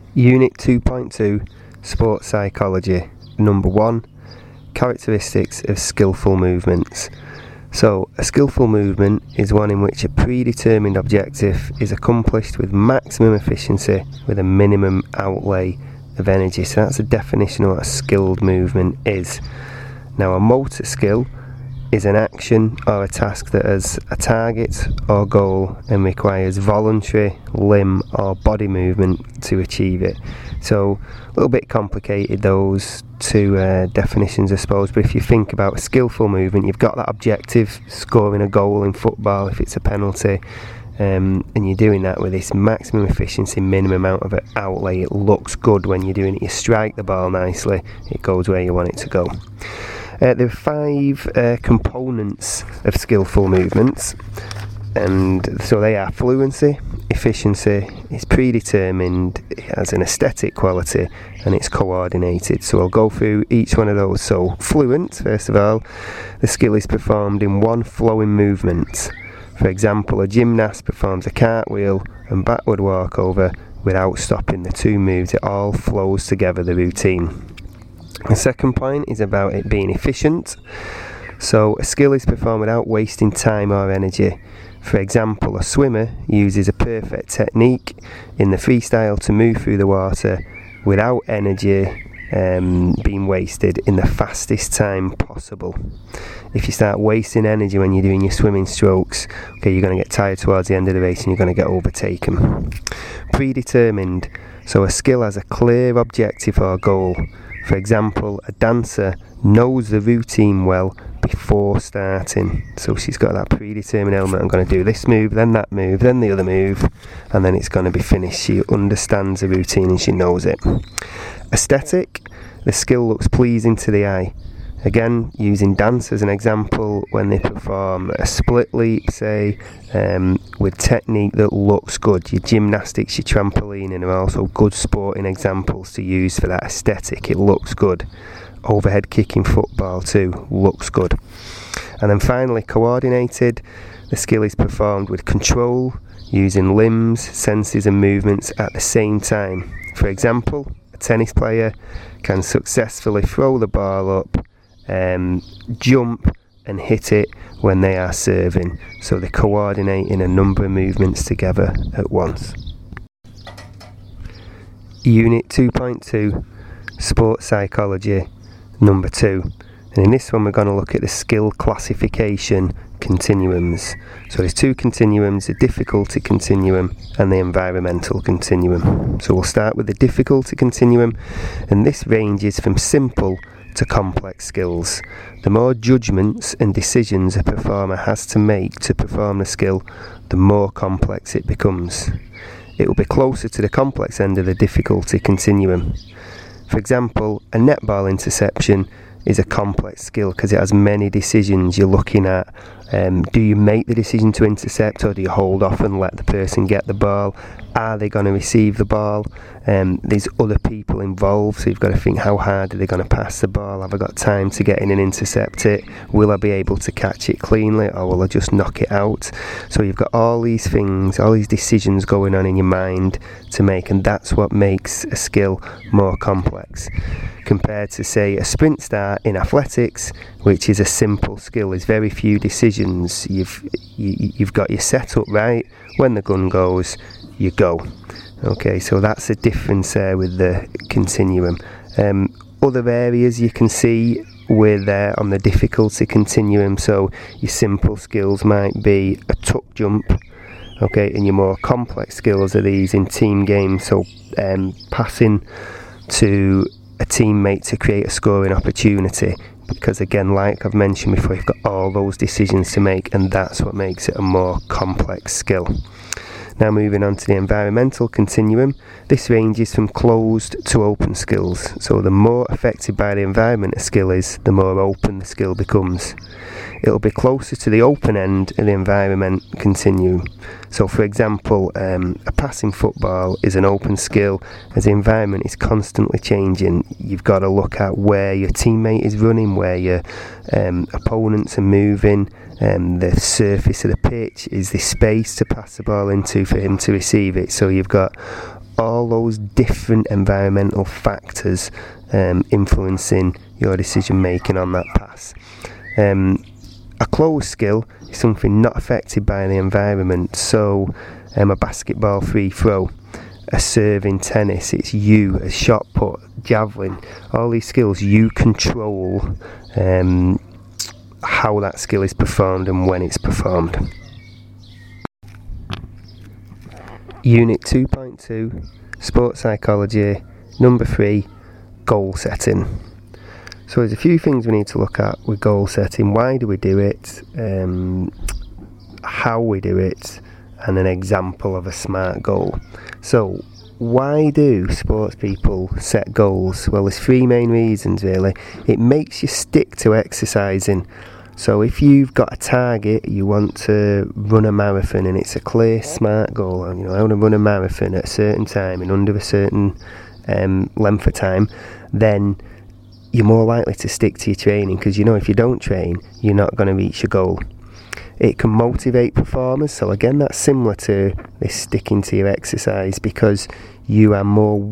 Unit 2.2 Sports Psychology. Number 1. Characteristics of skillful movements. So, a skillful movement is one in which a predetermined objective is accomplished with maximum efficiency with a minimum outlay of energy. So that's a definition of what a skilled movement is. Now, a motor skill is an action or a task that has a target or goal and requires voluntary limb or body movement to achieve it. So a little bit complicated, those two definitions, I suppose, but if you think about a skillful movement, you've got that objective, scoring a goal in football if it's a penalty, and you're doing that with this maximum efficiency, minimum amount of outlay. It looks good when you're doing it. You strike the ball nicely, it goes where you want it to go. There are 5 components of skillful movements, and so they are fluency, efficiency, it's predetermined, it has an aesthetic quality, and it's coordinated. So I'll go through each one of those. So fluent, first of all, the skill is performed in one flowing movement. For example, a gymnast performs a cartwheel and backward walkover without stopping the two moves. It all flows together, the routine. The second point is about it being efficient. So a skill is performed without wasting time or energy. For example, a swimmer uses a perfect technique in the freestyle to move through the water without energy being wasted in the fastest time possible. If you start wasting energy when you're doing your swimming strokes, okay, you're going to get tired towards the end of the race and you're going to get overtaken. Predetermined. So a skill has a clear objective or goal. For example, a dancer knows the routine well before starting. So she's got that predetermined element. I'm going to do this move, then that move, then the other move, and then it's going to be finished. She understands the routine and she knows it. Aesthetic, the skill looks pleasing to the eye. Again, using dance as an example, when they perform a split leap, say, with technique that looks good. Your gymnastics, your trampolining are also good sporting examples to use for that aesthetic. It looks good. Overhead kicking football too looks good. And then finally, coordinated, the skill is performed with control, using limbs, senses and movements at the same time. For example, a tennis player can successfully throw the ball up, jump and hit it when they are serving. So they coordinate in a number of movements together at once. Unit 2.2 Sports Psychology, number 2. And in this one we're going to look at the skill classification continuums. So there's 2 continuums, the difficulty continuum and the environmental continuum. So we'll start with the difficulty continuum, and this ranges from simple to complex skills. The more judgments and decisions a performer has to make to perform the skill, the more complex it becomes. It will be closer to the complex end of the difficulty continuum. For example, a netball interception is a complex skill because it has many decisions you're looking at. Do you make the decision to intercept, or do you hold off and let the person get the ball? Are they going to receive the ball? There's other people involved, so you've got to think, how hard are they going to pass the ball? Have I got time to get in and intercept it? Will I be able to catch it cleanly, or will I just knock it out? So you've got all these things, all these decisions going on in your mind to make, and that's what makes a skill more complex compared to, say, a sprint start in athletics, which is a simple skill. There's very few decisions. You've got your setup right. When the gun goes, you go. Okay, so that's the difference there with the continuum. Other areas you can see with on the difficulty continuum. So your simple skills might be a tuck jump. Okay, and your more complex skills are these in team games. So passing to a teammate to create a scoring opportunity, because again, like I've mentioned before, you've got all those decisions to make, and that's what makes it a more complex skill. Now moving on to the environmental continuum, this ranges from closed to open skills. So the more affected by the environment a skill is, the more open the skill becomes. It'll be closer to the open end of the environment continuum. So for example, a passing football is an open skill as the environment is constantly changing. You've got to look at where your teammate is running, where your opponents are moving, the surface of the pitch, is the space to pass the ball into for him to receive it. So you've got all those different environmental factors influencing your decision making on that pass. A closed skill is something not affected by the environment, so a basketball free throw, a serve in tennis, it's you, a shot put, javelin, all these skills you control how that skill is performed and when it's performed. Unit 2.2, Sports Psychology, number 3, goal setting. So there's a few things we need to look at with goal setting. Why do we do it? How we do it? And an example of a SMART goal. So why do sports people set goals? Well, there's 3 main reasons really. It makes you stick to exercising. So if you've got a target, you want to run a marathon and it's a clear SMART goal, I want to run a marathon at a certain time and under a certain length of time, then you're more likely to stick to your training, because if you don't train, you're not going to reach your goal. It can motivate performers, so again that's similar to this sticking to your exercise, because you're more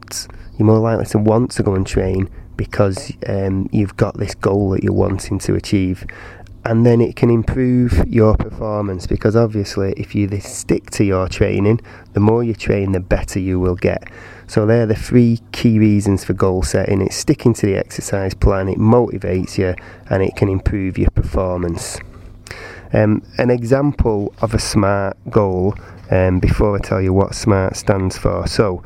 likely to want to go and train because you've got this goal that you're wanting to achieve. And then it can improve your performance, because obviously if you stick to your training, the more you train, the better you will get. So they're the 3 key reasons for goal setting. It's sticking to the exercise plan, it motivates you, and it can improve your performance. An example of a SMART goal, before I tell you what SMART stands for. So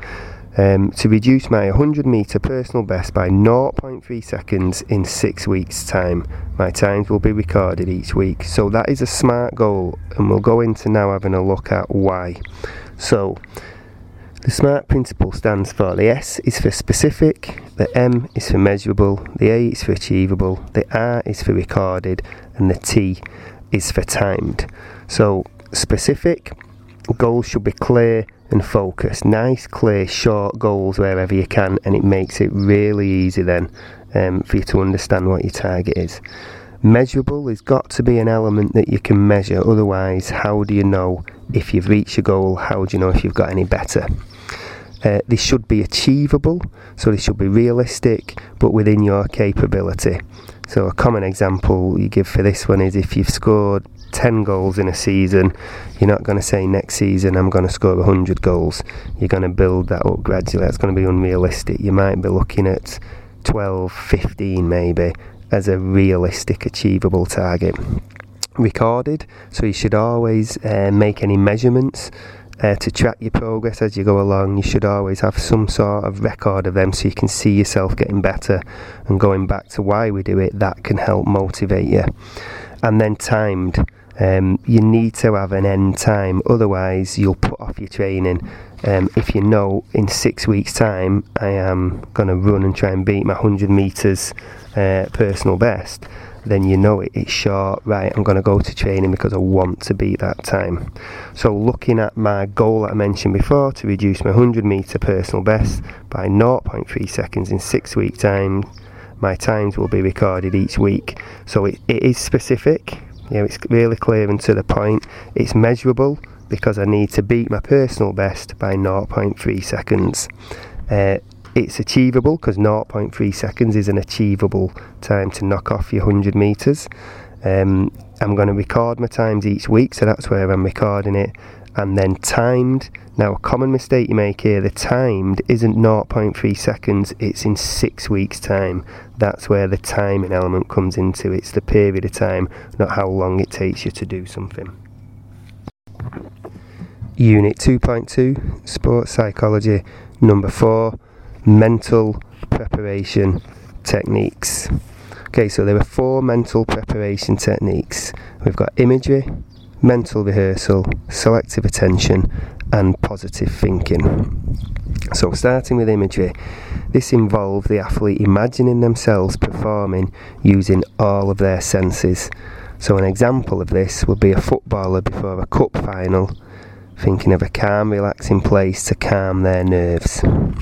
to reduce my 100 metre personal best by 0.3 seconds in 6 weeks time. My times will be recorded each week. So that is a SMART goal, and we'll go into now having a look at why. So the SMART principle stands for: the S is for specific, the M is for measurable, the A is for achievable, the R is for recorded, and the T is for timed. So specific goals should be clear and focused, nice, clear, short goals wherever you can, and it makes it really easy then for you to understand what your target is. Measurable has got to be an element that you can measure, otherwise how do you know if you've reached your goal? How do you know if you've got any better? This should be achievable, so this should be realistic but within your capability. So a common example you give for this one is if you've scored 10 goals in a season, you're not going to say next season I'm going to score 100 goals. You're going to build that up gradually. That's going to be unrealistic. You might be looking at 12, 15 maybe as a realistic achievable target. Recorded, so you should always make any measurements to track your progress as you go along. You should always have some sort of record of them so you can see yourself getting better, and going back to why we do it, that can help motivate you. And then timed, you need to have an end time, otherwise you'll put off your training. If you know in 6 weeks time I am going to run and try and beat my 100 metres personal best, then you know it's short, right, I'm going to go to training because I want to beat that time. So looking at my goal that I mentioned before, to reduce my 100 metre personal best by 0.3 seconds in 6 week time, my times will be recorded each week. So it is specific, it's really clear and to the point. It's measurable because I need to beat my personal best by 0.3 seconds. It's achievable because 0.3 seconds is an achievable time to knock off your 100 metres. I'm going to record my times each week, so that's where I'm recording it. And then timed. Now a common mistake you make here, the timed isn't 0.3 seconds, it's in 6 weeks time. That's where the timing element comes into. It's the period of time, not how long it takes you to do something. Unit 2.2, Sports Psychology, number 4, mental preparation techniques. Okay, so there are 4 mental preparation techniques. We've got imagery, mental rehearsal, selective attention, and positive thinking. So starting with imagery, this involves the athlete imagining themselves performing using all of their senses. So an example of this would be a footballer before a cup final, thinking of a calm, relaxing place to calm their nerves.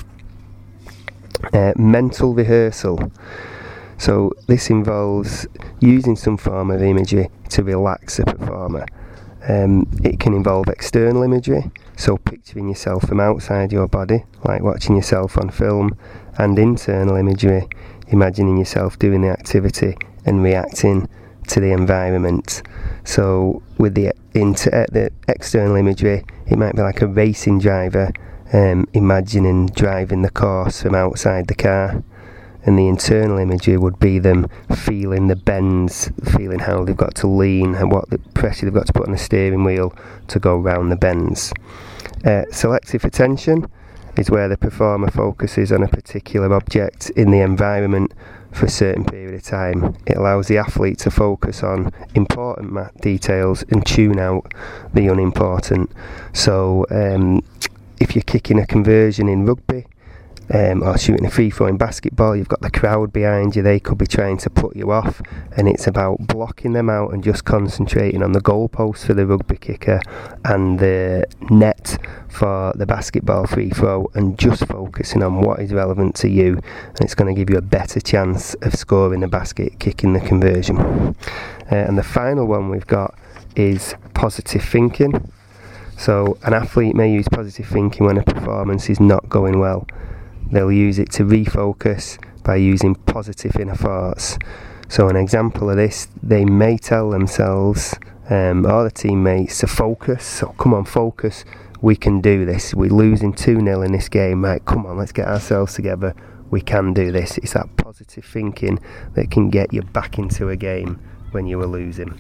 Mental rehearsal. So this involves using some form of imagery to relax a performer. It can involve external imagery, so picturing yourself from outside your body, like watching yourself on film, and internal imagery, imagining yourself doing the activity and reacting to the environment. So with the external imagery, it might be like a racing driver, imagining driving the course from outside the car, and the internal imagery would be them feeling the bends, feeling how they've got to lean and what the pressure they've got to put on the steering wheel to go round the bends. Selective attention is where the performer focuses on a particular object in the environment for a certain period of time. It allows the athlete to focus on important details and tune out the unimportant. So if you're kicking a conversion in rugby, or shooting a free throw in basketball, you've got the crowd behind you, they could be trying to put you off, and it's about blocking them out and just concentrating on the goalpost for the rugby kicker and the net for the basketball free throw, and just focusing on what is relevant to you, and it's going to give you a better chance of scoring the basket, kicking the conversion. And the final one we've got is positive thinking. So an athlete may use positive thinking when a performance is not going well. They'll use it to refocus by using positive inner thoughts. So an example of this, they may tell themselves or the teammates to focus. So come on, focus, we can do this. We're losing 2-0 in this game, right? Come on, let's get ourselves together. We can do this. It's that positive thinking that can get you back into a game when you were losing.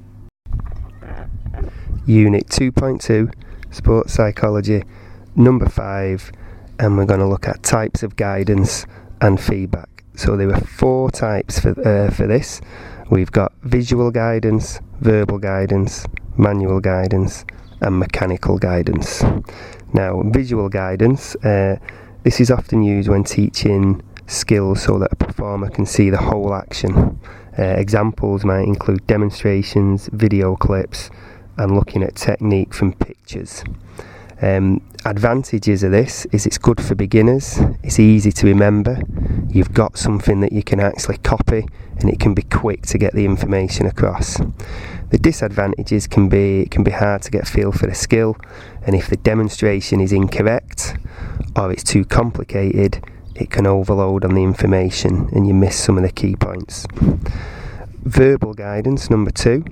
Unit 2.2, Sports Psychology, number 5. And we're going to look at types of guidance and feedback. So there are 4 types for this. We've got visual guidance, verbal guidance, manual guidance, and mechanical guidance. Now, visual guidance, this is often used when teaching skills so that a performer can see the whole action. Examples might include demonstrations, video clips, and looking at technique from pictures. Advantages of this is it's good for beginners, it's easy to remember, you've got something that you can actually copy, and it can be quick to get the information across. The disadvantages can be hard to get a feel for the skill, and if the demonstration is incorrect or it's too complicated, it can overload on the information and you miss some of the key points. Verbal guidance, number 2.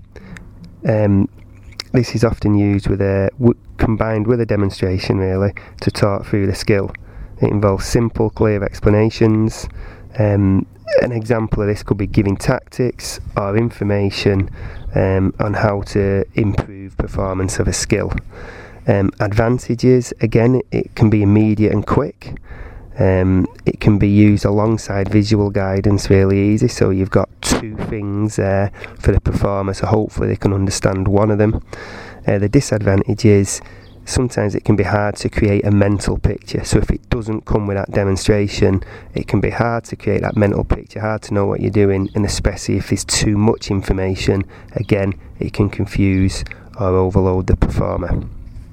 This is often used with combined with a demonstration, really, to talk through the skill. It involves simple, clear explanations. An example of this could be giving tactics or information on how to improve performance of a skill. Advantages, again, it can be immediate and quick. It can be used alongside visual guidance really easy, so you've got 2 things there for the performer, so hopefully they can understand one of them. The disadvantage is sometimes it can be hard to create a mental picture, so if it doesn't come with that demonstration, it can be hard to create that mental picture, hard to know what you're doing, and especially if there's too much information, again, it can confuse or overload the performer.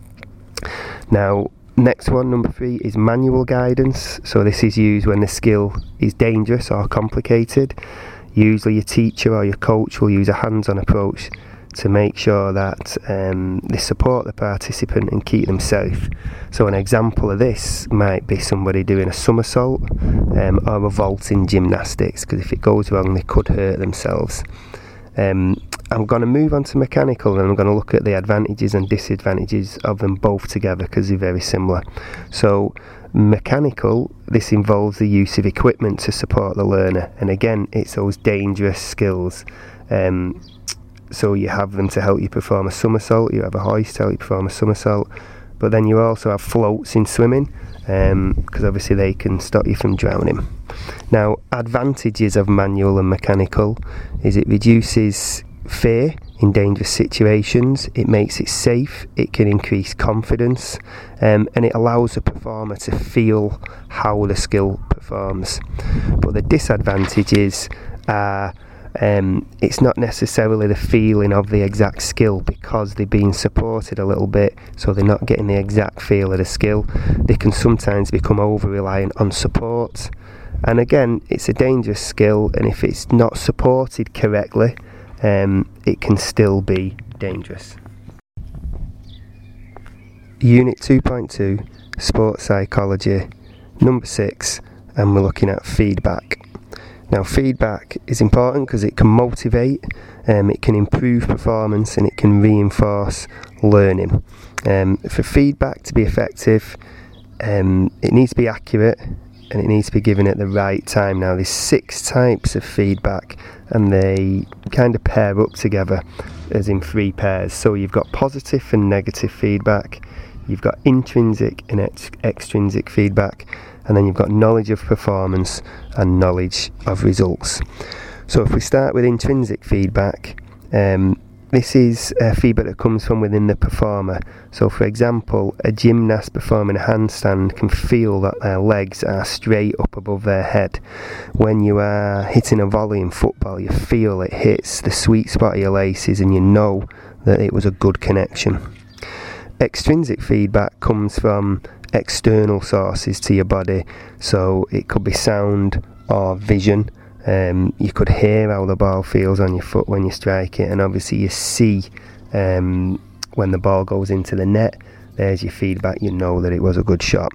Now, next one, number 3, is manual guidance. So this is used when the skill is dangerous or complicated. Usually your teacher or your coach will use a hands-on approach to make sure that they support the participant and keep them safe. So an example of this might be somebody doing a somersault or a vault in gymnastics, because if it goes wrong they could hurt themselves. I'm going to move on to mechanical, and I'm going to look at the advantages and disadvantages of them both together because they're very similar. So mechanical, this involves the use of equipment to support the learner, and again it's those dangerous skills. So you have them to help you perform a somersault, you have a hoist to help you perform a somersault, but then you also have floats in swimming, because obviously they can stop you from drowning. Now, advantages of manual and mechanical is it reduces fear in dangerous situations, it makes it safe, it can increase confidence, and it allows the performer to feel how the skill performs. But the disadvantages are it's not necessarily the feeling of the exact skill, because they're being supported a little bit, so they're not getting the exact feel of the skill. They can sometimes become over-reliant on support, and again, it's a dangerous skill, and if it's not supported correctly, it can still be dangerous. Unit 2.2, Sports Psychology, number 6, and we're looking at feedback. Now, feedback is important because it can motivate, it can improve performance, and it can reinforce learning. For feedback to be effective, it needs to be accurate and it needs to be given at the right time. Now, there's 6 types of feedback and they kind of pair up together as in 3 pairs. So you've got positive and negative feedback, you've got intrinsic and extrinsic feedback, and then you've got knowledge of performance and knowledge of results. So if we start with intrinsic feedback, this is feedback that comes from within the performer. So for example, a gymnast performing a handstand can feel that their legs are straight up above their head. When you are hitting a volley in football, you feel it hits the sweet spot of your laces and you know that it was a good connection. Extrinsic feedback comes from external sources to your body, so it could be sound or vision. You could hear how the ball feels on your foot when you strike it, and obviously you see when the ball goes into the net. There's your feedback, you know that it was a good shot.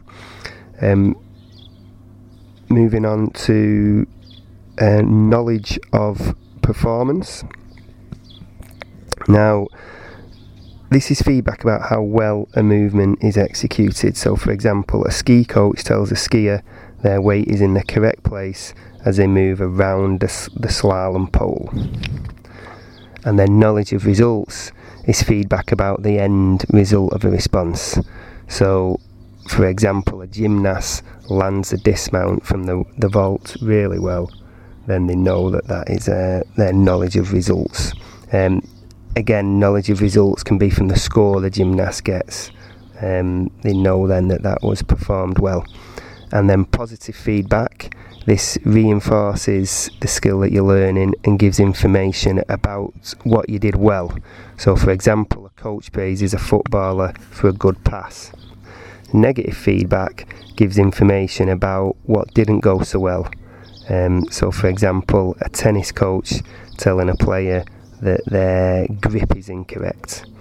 Moving on to knowledge of performance. Now, this is feedback about how well a movement is executed. So for example, a ski coach tells a skier their weight is in the correct place as they move around the slalom pole. And then knowledge of results is feedback about the end result of a response. So for example, a gymnast lands a dismount from the vault really well, then they know that is their knowledge of results. Again, knowledge of results can be from the score the gymnast gets. They know then that was performed well. And then positive feedback, this reinforces the skill that you're learning and gives information about what you did well. So for example, a coach praises a footballer for a good pass. Negative feedback gives information about what didn't go so well. So for example, a tennis coach telling a player that their grip is incorrect.